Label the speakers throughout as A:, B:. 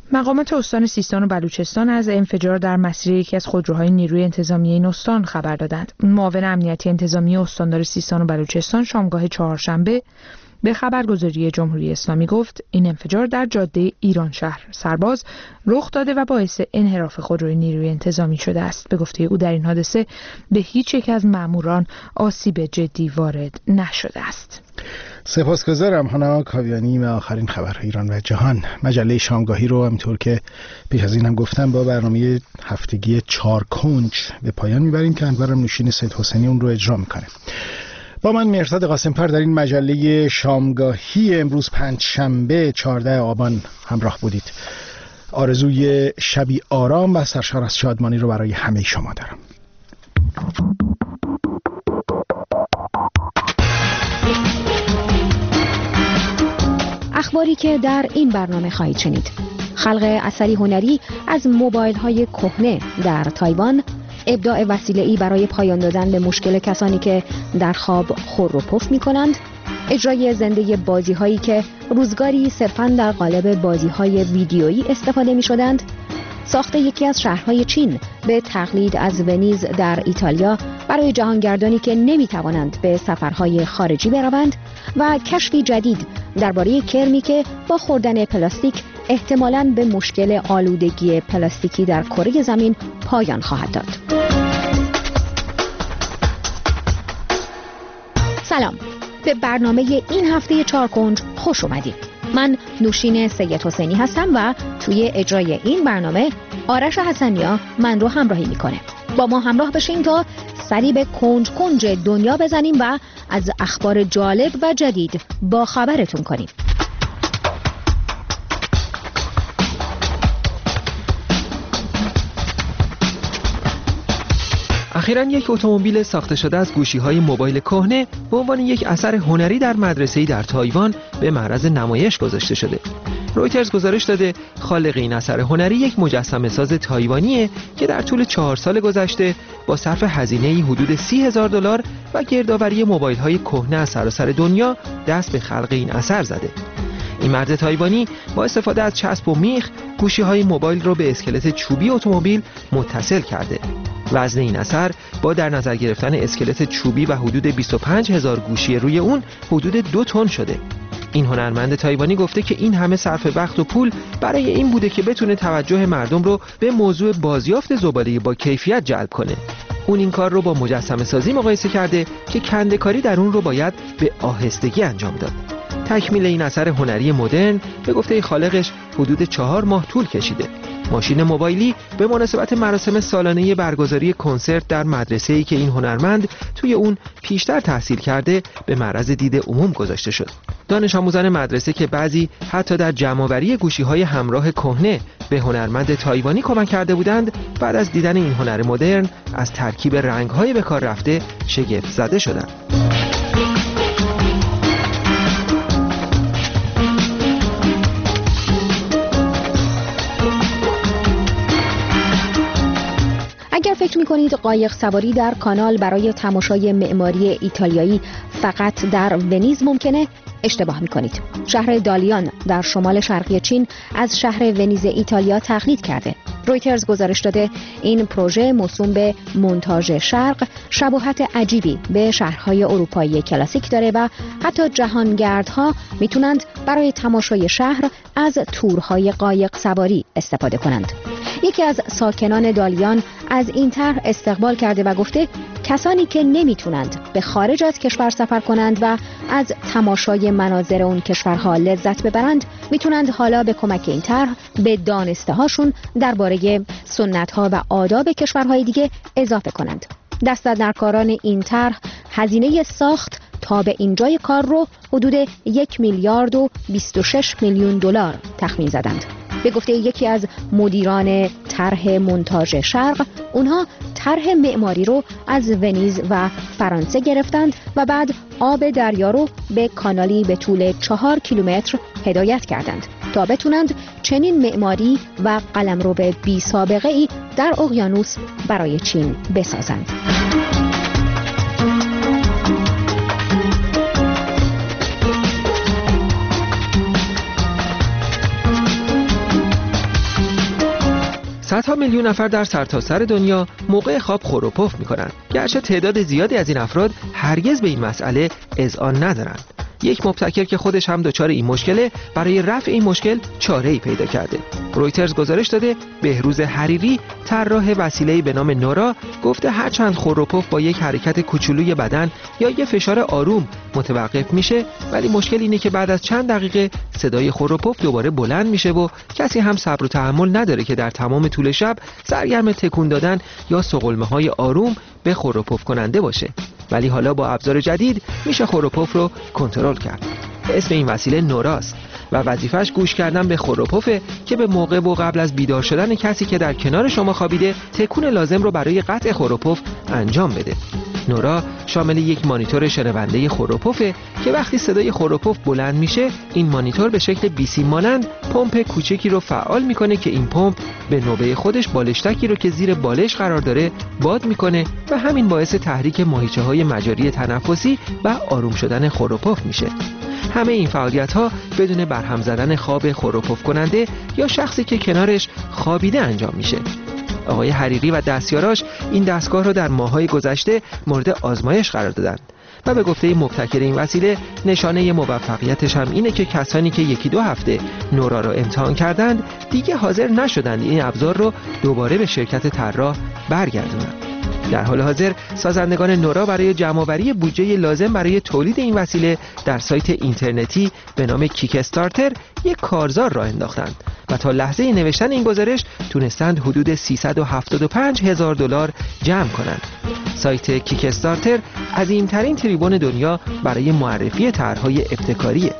A: مقامات استان سیستان و بلوچستان از انفجار در مسیر یکی از خودروهای نیروی انتظامی این استان خبر دادند. معاون امنیتی انتظامی استاندار سیستان و بلوچستان شامگاه چهارشنبه به خبرگزاری جمهوری اسلامی گفت این انفجار در جاده ایران شهر سرباز رخ داده و باعث انحراف خودروی نیروی انتظامی شده است. به گفته او در این حادثه به هیچ یک از ماموران آسیب جدی وارد نشده است.
B: سپاسگزارم هانا کاویانی. و آخرین خبر ایران و جهان. مجله شامگاهی رو همینطور که پیش از این هم گفتم با برنامه هفتگی 4 کنج به پایان میبریم که انور نوشین سید حسینی اون رو اجرا میکنه. با من مهرداد قاسم‌پر در این مجله شامگاهی امروز پنجشنبه 14 آبان همراه بودید. آرزوی شبی آرام و سرشار از شادمانی رو برای همه شما دارم.
C: اخباری که در این برنامه خواهید شنید: خلق اثری هنری از موبایل‌های کهنه در تایوان، ابداع وسیله‌ای برای پایان دادن به مشکل کسانی که در خواب خور و پف می‌کنند، اجرای زنده بازی‌هایی که روزگاری صرفاً در قالب بازی‌های ویدیویی استفاده می‌شدند، ساخت یکی از شهرهای چین به تقلید از ونیز در ایتالیا برای جهانگردانی که نمی‌توانند به سفرهای خارجی بروند و کشفی جدید درباره کرمی که با خوردن پلاستیک احتمالاً به مشکل آلودگی پلاستیکی در کره زمین پایان خواهد داد. سلام، به برنامه این هفته 4 کنج خوش اومدید. من نوشین سید حسینی هستم و توی اجرای این برنامه آرش حسنیا من رو همراهی میکنه. با ما همراه بشین تا سری به کنج کنج دنیا بزنیم و از اخبار جالب و جدید با خبرتون کنیم.
D: اخیراً یک اتومبیل ساخته شده از گوشی‌های موبایل کهنه به عنوان یک اثر هنری در مدرسه‌ای در تایوان به معرض نمایش گذاشته شده. رویترز گزارش داده خالق این اثر هنری یک مجسمه‌ساز تایوانیه که در طول 4 سال گذشته با صرف هزینه‌ای حدود $30,000 و گردآوری موبایل‌های کهنه از سراسر دنیا دست به خلق این اثر زده. این مرد تایوانی با استفاده از چسب و میخ گوشی‌های موبایل رو به اسکلت چوبی اتومبیل متصل کرده. وزن این اثر با در نظر گرفتن اسکلت چوبی و حدود 25,000 گوشی روی اون حدود 2 تن شده. این هنرمند تایوانی گفته که این همه صرف وقت و پول برای این بوده که بتونه توجه مردم رو به موضوع بازیافت زباله با کیفیت جلب کنه. اون این کار رو با مجسمه سازی مقایسه کرده که کنده‌کاری در اون رو باید به آهستگی انجام داد. تکمیل این اثر هنری مدرن به گفته خالقش حدود 4 ماه طول کشیده. ماشین موبایلی به مناسبت مراسم سالانه برگزاری کنسرت در مدرسه‌ای که این هنرمند توی اون پیشتر تحصیل کرده به معرض دید عموم گذاشته شد. دانش آموزان مدرسه که بعضی حتی در جمع‌آوری گوشی‌های همراه کهنه به هنرمند تایوانی کمک کرده بودند، بعد از دیدن این هنر مدرن از ترکیب رنگ‌های به کار رفته شگفت زده شدند.
C: اگر فکر می‌کنید قایق سواری در کانال برای تماشای معماری ایتالیایی فقط در ونیز ممکنه، اشتباه می‌کنید. شهر دالیان در شمال شرقی چین از شهر ونیز ایتالیا تقلید کرده. رویترز گزارش داده این پروژه موسوم به مونتاژ شرق شباهت عجیبی به شهرهای اروپایی کلاسیک داره و حتی جهانگردها میتونند برای تماشای شهر از تورهای قایق سواری استفاده کنند. یکی از ساکنان دالیان از این طرح استقبال کرده و گفته کسانی که نمیتونند به خارج از کشور سفر کنند و از تماشای مناظر اون کشورها لذت ببرند، میتونند حالا به کمک این طرح به دانسته هاشون درباره سنت ها و آداب کشورهای دیگه اضافه کنند. دستاندرکاران این طرح هزینه ساخت تا به اینجای کار رو حدود 1,26,000,000 $ تخمین زدند. به گفته یکی از مدیران طرح مونتاژ شرق، اونها طرح معماری رو از ونیز و فرانسه گرفتند و بعد آب دریا رو به کانالی به طول 4 کیلومتر هدایت کردند تا بتونند چنین معماری و قلمرو بی سابقه ای در اقیانوس برای چین بسازند.
D: صدها میلیون نفر در سرتاسر دنیا موقع خواب خور و پف میکنند، گرچه تعداد زیادی از این افراد هرگز به این مسئله اذعان ندارند. یک مبتکر که خودش هم دچار این مشکله، برای رفع این مشکل چاره‌ای پیدا کرده. رویترز گزارش داده بهروز حریری، طراح وسیله‌ای به نام نورا، گفته هرچند خور و پف با یک حرکت کوچولوی بدن یا یک فشار آروم متوقف میشه، ولی مشکل اینه که بعد از چند دقیقه صدای خور و پف دوباره بلند میشه و کسی هم صبر و تحمل نداره که در تمام طول شب سرگرم تکون دادن یا سقلمه‌های آروم به خور و پف کننده باشه. ولی حالا با ابزار جدید میشه خور و پف رو کنترل کرد. اسم این وسیله نوراست و وظیفش گوش کردن به خور و پفه که به موقع و قبل از بیدار شدن کسی که در کنار شما خوابیده تکون لازم رو برای قطع خور و پف انجام بده. نورا شامل یک مانیتور شنونده خور و پفه که وقتی صدای خور و پف بلند میشه، این مانیتور به شکل بیسیم مانند پمپ کوچکی رو فعال میکنه که این پمپ به نوبه خودش بالشتکی رو که زیر بالش قرار داره باد میکنه و همین باعث تحریک ماهیچه‌های مجاری تنفسی و آروم شدن خور و پف میشه. همه این فعالیت‌ها بدون برهم زدن خواب خور و پف کننده یا شخصی که کنارش خوابیده انجام میشه. آقای حریری و دستیاراش این دستگاه رو در ماه‌های گذشته مورد آزمایش قرار دادند و به گفته مبتکر این وسیله نشانه موفقیتش هم اینه که کسانی که یکی دو هفته نورا رو امتحان کردند دیگه حاضر نشدند این ابزار رو دوباره به شرکت طراح برگردونند. در حال حاضر سازندگان نورا برای جمع‌آوری بودجه لازم برای تولید این وسیله در سایت اینترنتی به نام کیک استارتر یک کارزار راه انداختند و تا لحظه نوشتن این گزارش تونستند حدود $375,000 جمع کنند. سایت کیک استارتر عظیم‌ترین تریبون دنیا برای معرفی طرح‌های ابتکاریه.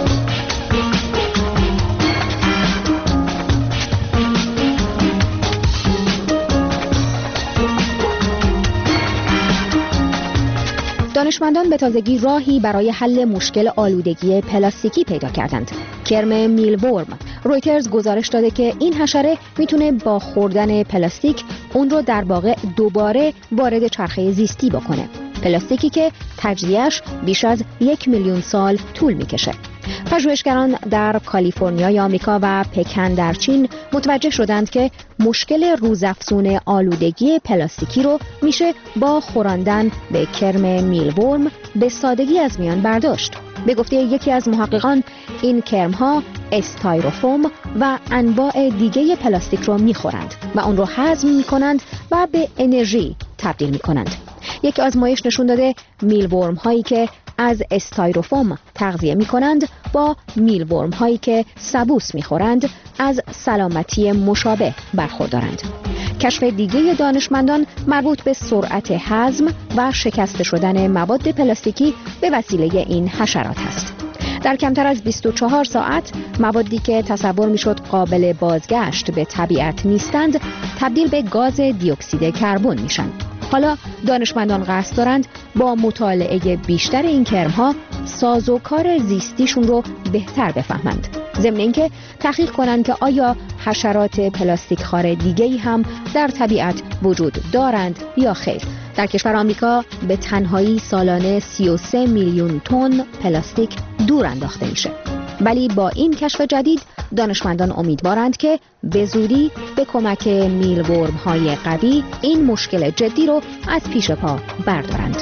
C: دانشمندان به تازگی راهی برای حل مشکل آلودگی پلاستیکی پیدا کردند. کرم میلورم. رویترز گزارش داده که این حشره میتونه با خوردن پلاستیک اون رو در واقع دوباره وارد چرخه زیستی بکنه. پلاستیکی که تجزیه‌اش بیش از 1 میلیون سال طول میکشه. پژوهشگران در کالیفرنیا آمریکا و پکن در چین متوجه شدند که مشکل روزافزون آلودگی پلاستیکی رو میشه با خوراندن به کرم میلورم به سادگی از میان برداشت. به گفته یکی از محققان، این کرم‌ها استایروفوم و انواع دیگه پلاستیک رو میخورند و اون رو هضم میکنند و به انرژی تبدیل میکنند. یک آزمایش نشون داده میلورم هایی که از استایروفوم تغذیه می کنند با میلورم هایی که سبوس می خورند از سلامتی مشابه برخوردارند. کشف دیگه دانشمندان مربوط به سرعت هضم و شکسته شدن مواد پلاستیکی به وسیله این حشرات است. در کمتر از 24 ساعت موادی که تصور میشد قابل بازگشت به طبیعت نیستند تبدیل به گاز دی اکسید کربن میشن. حالا دانشمندان قصد دارند با مطالعه بیشتر این کرم‌ها سازوکار زیستیشون رو بهتر بفهمند. ضمن اینکه تحقیق کنند که آیا حشرات پلاستیک خوار دیگه‌ای هم در طبیعت وجود دارند یا خیر. در کشور آمریکا به تنهایی سالانه 33 میلیون تن پلاستیک دور انداخته میشه. ولی با این کشف جدید دانشمندان امیدوارند که به زودی به کمک میلورم‌های قوی این مشکل جدی رو از پیش پا بردارند.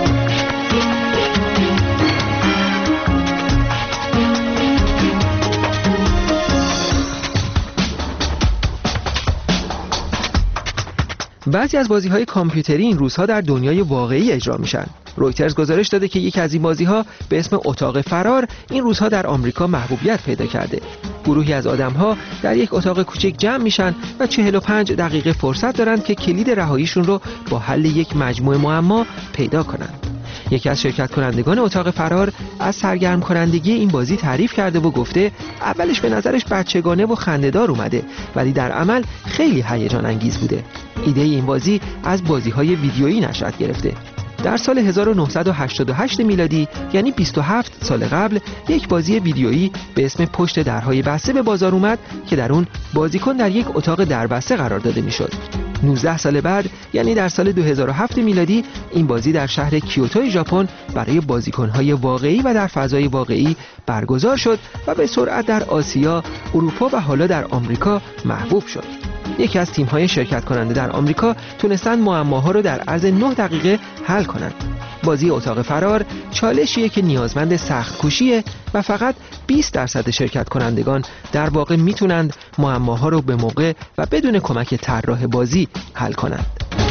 D: بعضی از بازی‌های کامپیوتری این روزها در دنیای واقعی اجرا میشن. رویترز گزارش داده که یکی از این بازی‌ها به اسم اتاق فرار این روزها در آمریکا محبوبیت پیدا کرده. گروهی از آدم‌ها در یک اتاق کوچک جمع میشن و 45 دقیقه فرصت دارند که کلید رهاییشون رو با حل یک مجموعه معما پیدا کنند. یکی از شرکت کنندگان اتاق فرار از سرگرم کنندگی این بازی تعریف کرده و گفته اولش به نظرش بچگانه و خنده‌دار اومده ولی در عمل خیلی هیجان انگیز بوده. ایده این بازی از بازی‌های ویدیویی نشأت گرفته. در سال 1988 میلادی یعنی 27 سال قبل یک بازی ویدیویی به اسم پشت درهای بسته به بازار اومد که در اون بازیکن در یک اتاق دربسته قرار داده میشد. 19 سال بعد یعنی در سال 2007 میلادی این بازی در شهر کیوتو ژاپن برای بازیکن‌های واقعی و در فضای واقعی برگزار شد و به سرعت در آسیا، اروپا و حالا در آمریکا محبوب شد. یکی از تیم‌های شرکت کننده در آمریکا تونستن معماها رو در عرض 9 دقیقه حل کنند. بازی اتاق فرار چالشیه که نیازمند سخت کوشیه و فقط 20% شرکت کنندگان در واقع میتونند معماها رو به موقع و بدون کمک طراح بازی حل کنند.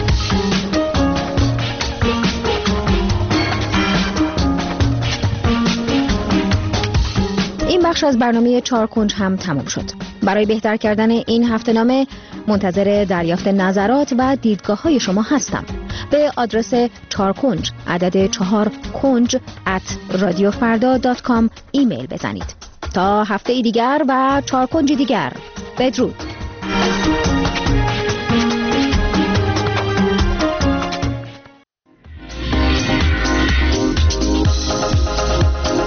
C: این بخش از برنامه 4 کنج هم تمام شد. برای بهتر کردن این هفته‌نامه منتظر دریافت نظرات و دیدگاه‌های شما هستم. به آدرس 4 کنج عدد 4 کنج @radiofarda.com ایمیل بزنید. تا هفته دیگر و 4 کنج دیگر، بدرود.